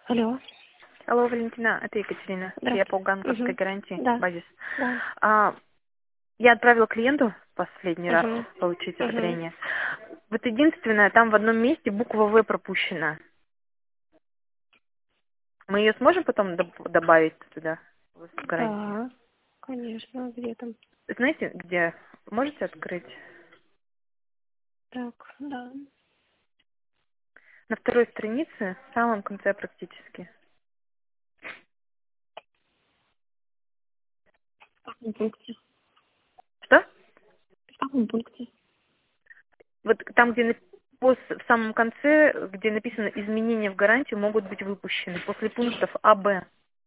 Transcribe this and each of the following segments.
Алло. Алло, Валентина, это Екатерина. Я по Здравствуйте. банковской гарантии, Да. базис. Да. Я отправила клиенту последний раз Угу. получить Угу. одобрение. Вот единственное, там в одном месте буква В пропущена. Мы ее сможем потом добавить туда, в гарантии? Да. Конечно. Где там? Знаете, где? Можете открыть? Так, да. На второй странице, в самом конце практически. В каком пункте? Что? В каком пункте? Вот там, где в самом конце, где написано «Изменения в гарантию могут быть выпущены» после пунктов А, Б.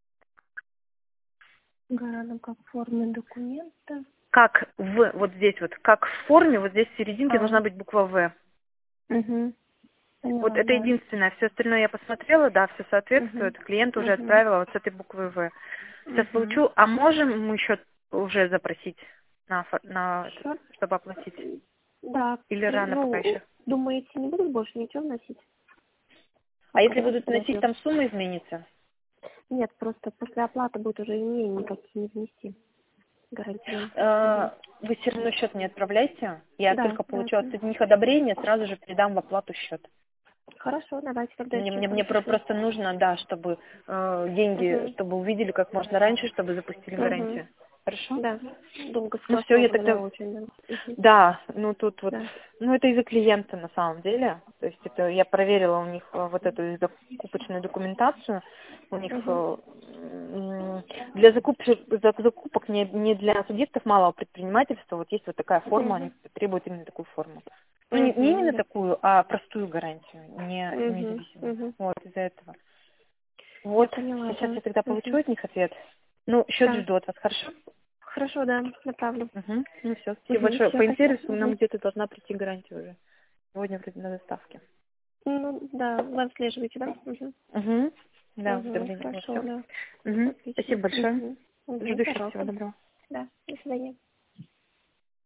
Города как в форме документа. Как вот здесь вот, как в форме, вот здесь в серединке А. должна быть буква В. Угу. Вот Поняла, это да. единственное. Все остальное я посмотрела, да, все Угу. соответствует. Клиент уже Угу. отправила вот с этой буквой В. Сейчас Угу. получу. А можем мы еще уже запросить, Счет? чтобы оплатить? Да. Или рано пока Ну, еще? думаете, не будут больше ничего вносить? А Пока, если да? будут носить, Подождем. там сумма изменится? Нет, просто после оплаты будет уже изменений никакие не внести. Гарантирую. Угу. Вы все равно счет не отправляйте. Я Да, только да. получу от них одобрение, сразу же передам в оплату счет. Хорошо, давайте тогда я Мне, сейчас мне, мне про- напишу. просто нужно, да, чтобы деньги, Угу. чтобы увидели как можно раньше, чтобы запустили Угу. гарантию. Хорошо? Да. Долго Ну все, я сложно, да, тогда... очень, да. Угу. Да, ну тут вот... Да. Ну это из-за клиента на самом деле. То есть это я проверила у них вот эту их закупочную документацию. У них Угу. для закупок не для субъектов малого предпринимательства. Вот есть вот такая форма, они Угу. требуют именно такую форму. Ну не Угу. именно Да. такую, а простую гарантию, не Угу. независимую. Угу. Вот из-за этого. Я Вот, поняла, сейчас да. я тогда получу Угу. от них ответ. Ну, счет Да. жду от вас, хорошо? Хорошо, да, направлю. Угу. Ну все, спасибо Угу. большое. Все, По спасибо. интересу нам Угу. где-то должна прийти гарантия уже. Сегодня вроде на доставке. Ну, да, вы отслеживаете, да? Угу. Угу. Да, Угу. уведомление было Хорошо, все. да. Угу. Отлично. Спасибо большое. Угу. Угу. Жду сейчас всего Пожалуйста. доброго. Да. До свидания.